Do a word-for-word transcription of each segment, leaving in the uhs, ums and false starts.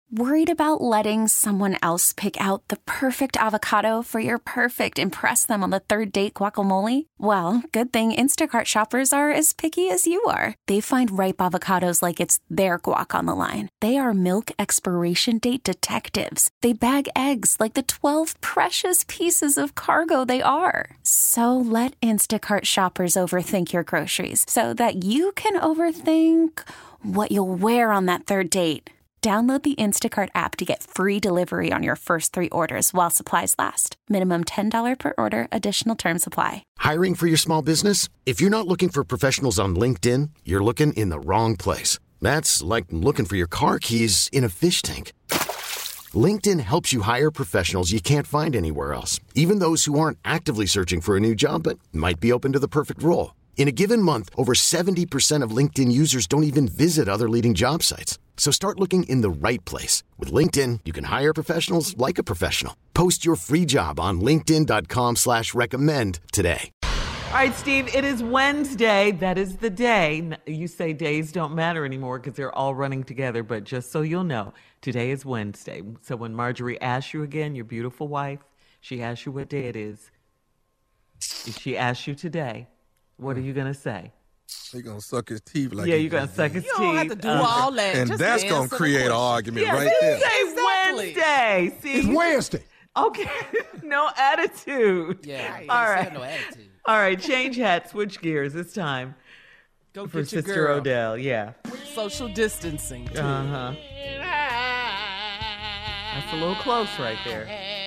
Worried about letting someone else pick out the perfect avocado for your perfect impress them on the third date guacamole? Well, good thing Instacart shoppers are as picky as you are. They find ripe avocados like it's their guac on the line. They are milk expiration date detectives. They bag eggs like the twelve precious pieces of cargo they are. So let Instacart shoppers overthink your groceries so that you can overthink what you'll wear on that third date. Download the Instacart app to get free delivery on your first three orders while supplies last. Minimum ten dollars per order. Additional terms apply. Hiring for your small business? If you're not looking for professionals on LinkedIn, you're looking in the wrong place. That's like looking for your car keys in a fish tank. LinkedIn helps you hire professionals you can't find anywhere else, even those who aren't actively searching for a new job but might be open to the perfect role. In a given month, over seventy percent of LinkedIn users don't even visit other leading job sites. So start looking in the right place. With LinkedIn, you can hire professionals like a professional. Post your free job on linkedin.com slash recommend today. All right, Steve, it is Wednesday. That is the day. You say days don't matter anymore because they're all running together. But just so you'll know, today is Wednesday. So when Marjorie asks you again, your beautiful wife, she asks you what day it is. If she asks you today, what are you going to say? He's going to suck his teeth like Yeah, he you're going to suck his You teeth. don't have to do Uh, all that. And Just that's going answer to create the an question. argument yeah, right there. Say Exactly. Wednesday. See? It's Wednesday. Okay. No attitude. Yeah. All right. No attitude. All right. Change hats. Switch gears. It's time Go for get your Sister girl. Odell. Yeah. Social distancing, too. Uh-huh. That's a little close right there.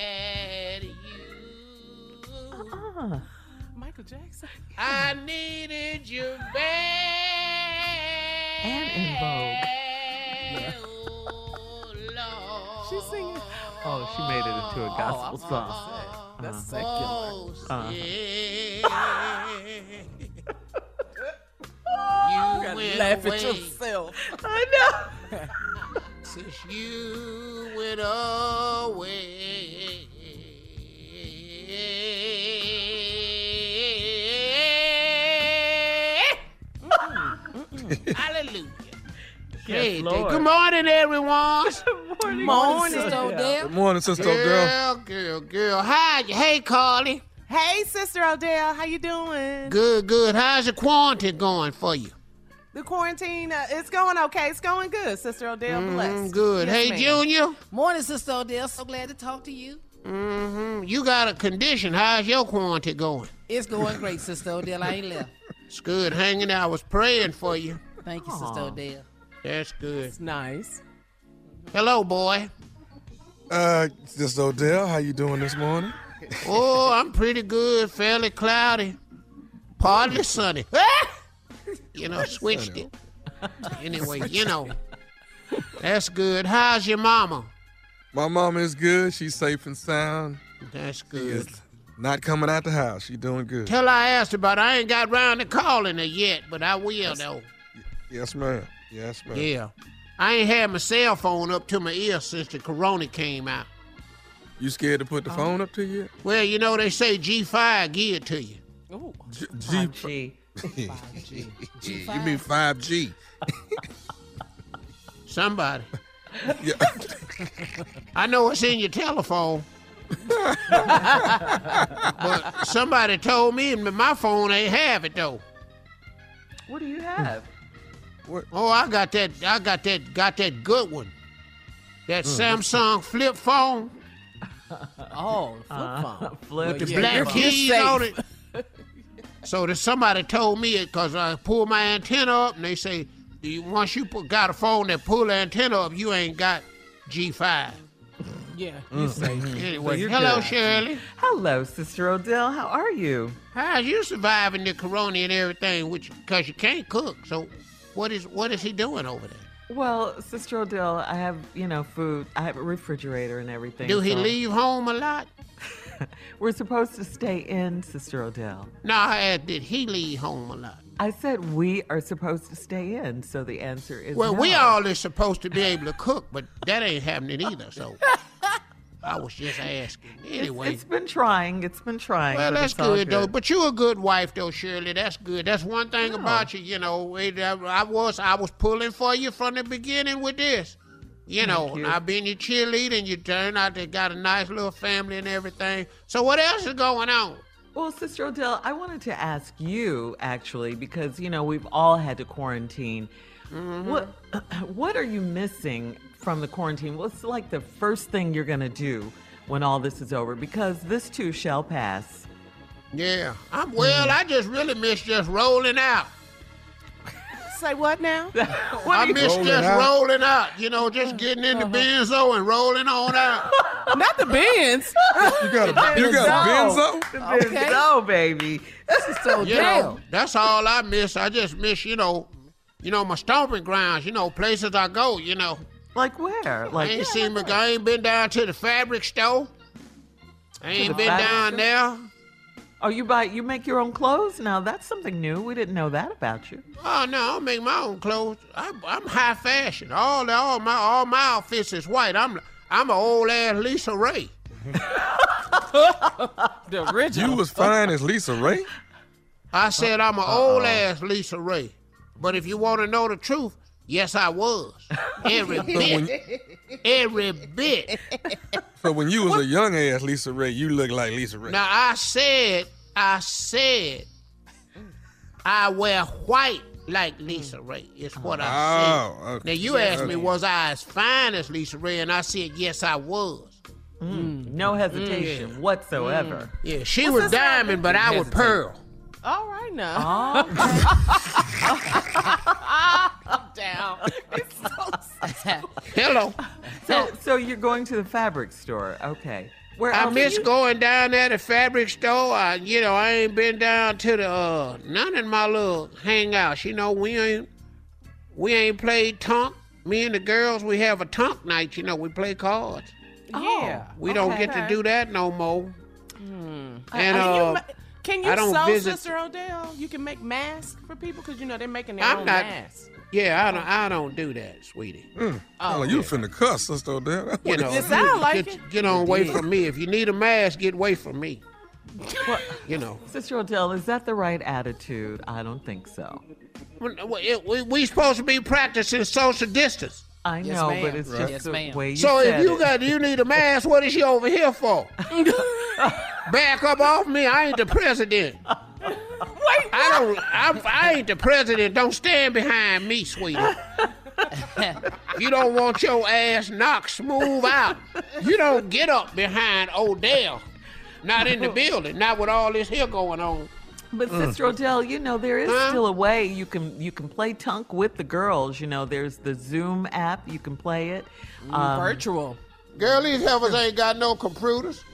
Uh-uh. Michael Jackson. I needed you bad. And in Vogue. Oh, Lord. She's singing. Oh, she made it into a gospel Oh, song. That's Uh-huh. secular. Uh-huh. You You gotta went laugh away at yourself. I know. since you went away. Hallelujah. Hey, Lord. good morning, everyone. Morning, Morning, Sister Sister Odell. Odell. Good morning, Sister Odell. Girl, girl, girl. Hi, hey, Carly. Hey, Sister Odell. How you doing? Good, good. How's the quarantine going for you? The quarantine, uh, it's going okay. It's going good, Sister Odell. Mm, Blessed. good. Yes, hey, ma'am. Junior. Morning, Sister Odell. So glad to talk to you. Mm-hmm. You got a condition. How's your quarantine going? It's going great, Sister Odell. I ain't left. It's good. Hanging out. I was praying for you. Thank you, Sister Odell. That's good. It's nice. Hello, boy. Uh, Sister Odell, how you doing this morning? Oh, I'm pretty good. Fairly cloudy. Partly sunny. You know, switched it. Anyway, you know. That's good. How's your mama? My mama is good. She's safe and sound. That's She good. is not coming out the house. She doing good. Tell her I asked about her. I ain't got round to calling her yet, but I will, though. Yes, ma'am. Yes, ma'am. Yeah. I ain't had my cell phone up to my ear since the corona came out. You scared to put the phone up to you? Well, you know, they say G five give it to you. Ooh. G- five G. G- you mean five G? Somebody. Yeah. I know it's in your telephone. But somebody told me that my phone ain't have it, though. What do you have? Oh, I got that. I got that. Got that good one. That Samsung flip phone. Oh, flip Uh, phone. flip. The yeah, black you're keys safe. on it. So that somebody told me it because I pulled my antenna up, and they say you- once you put, got a phone that pull the antenna up, you ain't got G five. Yeah, you safe. Anyway, you're hello, good. Shirley. Hello, Sister Odell. How are you? How's you surviving the corona and everything? Which because you can't cook. So what is what is he doing over there? Well, Sister Odell, I have, you know, food. I have a refrigerator and everything. Do he so- leave home a lot? We're supposed to stay in, Sister Odell. No, I asked, did he leave home a lot? I said we are supposed to stay in, so the answer is Well, no. we all is supposed to be able to cook, but that ain't happening either. So I was just asking. Anyway, It's been trying. It's been trying. well, but that's it's all good, though. But you a good wife, though, Shirley. That's good. That's one thing Oh. about you. You know, it, uh, I was I was pulling for you from the beginning with this. You know, you. I been your cheerleader, and you turned out they got a nice little family and everything. So what else is going on? Well, Sister Odell, I wanted to ask you, actually, because, you know, we've all had to quarantine. Mm-hmm. What What are you missing from the quarantine? What's like the first thing you're going to do when all this is over? Because this too shall pass. Yeah, I'm well. I just really miss just rolling out. Say what now? I miss Rolling just out? rolling out. You know, just getting in the benzo and rolling on out. Not the Benz. You got a you got a Benzo? Okay. No, baby. So You know, that's all I miss. I just miss, you know, you know, my stomping grounds. You know, places I go. You know, Like where? I Like ain't seen. I ain't been down to the fabric store. I ain't the been fabric down store? there. Oh, you buy you make your own clothes? Now that's something new. We didn't know that about you. Oh no, I don't make my own clothes. I, I'm high fashion. All the, all my all my outfits is white. I'm I'm an old ass Lisa Ray. The original. You was fine as Lisa Ray? I said I'm an old ass Lisa Ray. But if you want to know the truth, yes I was. Every bit. Every bit. So when you was a young ass Lisa Ray, you look like Lisa Ray. Now I said, I said, I wear white like Lisa Ray. Is what I said. Oh, okay. Now you asked me, was I as fine as Lisa Ray? And I said, yes, I was. No hesitation whatsoever. Yeah, she What's was this diamond, but I was Hesitate. pearl. All right now. Oh, Down. It's so Hello. so so you're going to the fabric store? Okay. Where I else miss are you? going down there to the fabric store. I, you know, I ain't been down to the uh, none of my little hangouts. You know, we ain't we ain't played tunk. Me and the girls, we have a tunk night. You know, we play cards. Yeah. We don't Okay. get to do that no more. And Can uh, you, ma- can you I don't sew, visit- Sister Odell? You can make masks for people because you know they're making their I'm own not- masks. yeah, I don't I don't do that, sweetie. Mm. Oh, you finna cuss, Sister Odell. That's You what know, It sound like get, it. get on away from me. If you need a mask, get away from me. You know. Sister Odell, is that the right attitude? I don't think so. We, we, we supposed to be practicing social distance. I Yes, know, ma'am. but it's Right. just Yes, the ma'am. way you So said if you it. got you need a mask, what is you over here for? Back up off me. I ain't the president. Wait, I don't. I'm, I ain't the president. Don't stand behind me, sweetie. You don't want your ass knocked smooth out. You don't get up behind Odell. Not in the building. Not with all this here going on. But Sister Odell, you know there is Huh? still a way you can you can play tunk with the girls. You know, there's the Zoom app. You can play it. Um, Virtual. Girl, these heifers ain't got no computers.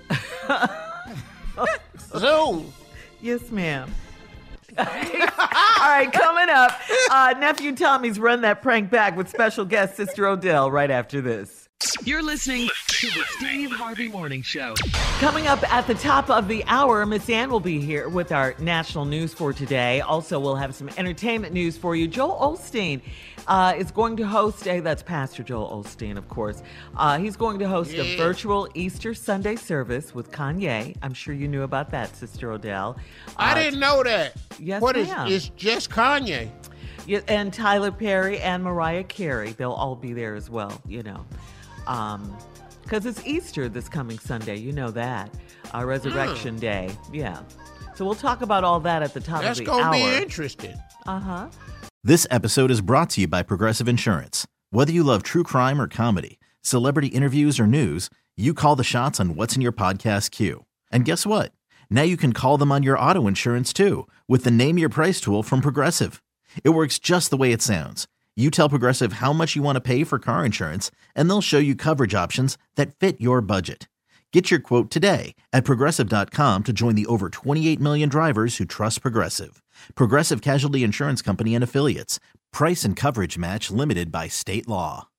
Zoom. yes, ma'am. All right, coming up, uh, nephew Tommy's Run That Prank Back with special guest Sister Odell right after this. You're listening to the Steve Harvey Morning Show. Coming up at the top of the hour, Miss Ann will be here with our national news for today. Also, we'll have some entertainment news for you. Joel Osteen uh, is going to host a, that's Pastor Joel Osteen, of course. Uh, he's going to host a Yeah. virtual Easter Sunday service with Kanye. I'm sure you knew about that, Sister Odell. I Uh, didn't know that. Yes, What is? ma'am. It's just Kanye. Yeah, and Tyler Perry and Mariah Carey, they'll all be there as well, you know. Um, because it's Easter this coming Sunday, you know that. Uh, Resurrection Day, yeah. So we'll talk about all that at the top That's of the gonna hour. be interesting. Uh-huh. This episode is brought to you by Progressive Insurance. Whether you love true crime or comedy, celebrity interviews or news, you call the shots on what's in your podcast queue. And guess what? Now you can call them on your auto insurance too with the Name Your Price tool from Progressive. It works just the way it sounds. You tell Progressive how much you want to pay for car insurance, and they'll show you coverage options that fit your budget. Get your quote today at Progressive dot com to join the over twenty-eight million drivers who trust Progressive. Progressive Casualty Insurance Company and Affiliates. Price and coverage match limited by state law.